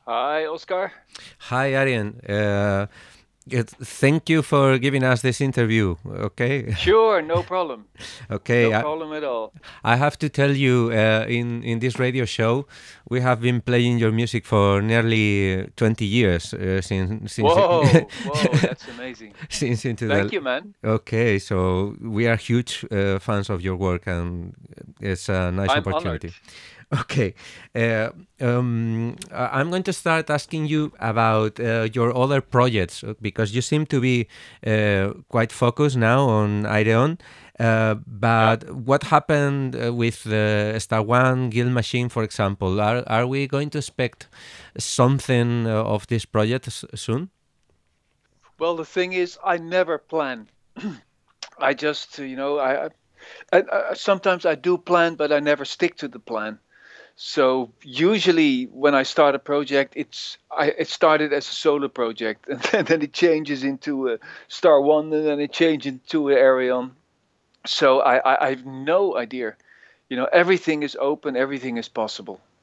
Hi, Oscar. Hi, Arian. Thank you for giving us this interview. Okay, Sure, no problem. okay. No I, problem at all. I have to tell you, in this radio show, we have been playing your music for nearly 20 years since Whoa, whoa, that's amazing. since into Thank the. you, man. Okay, so we are huge fans of your work, and it's a nice I'm honored. opportunity. Okay, I'm going to start asking you about your other projects because you seem to be quite focused now on Aireon. Yeah. But what happened with the Star One Guild Machine, for example? Are we going to expect something of this project soon? Well, the thing is, I never plan. I just, sometimes I do plan, but I never stick to the plan. So usually when I start a project, it started as a solo project, and then it changes into a Star One, and then it changes into an Arion. So I have no idea. Everything is open, everything is possible.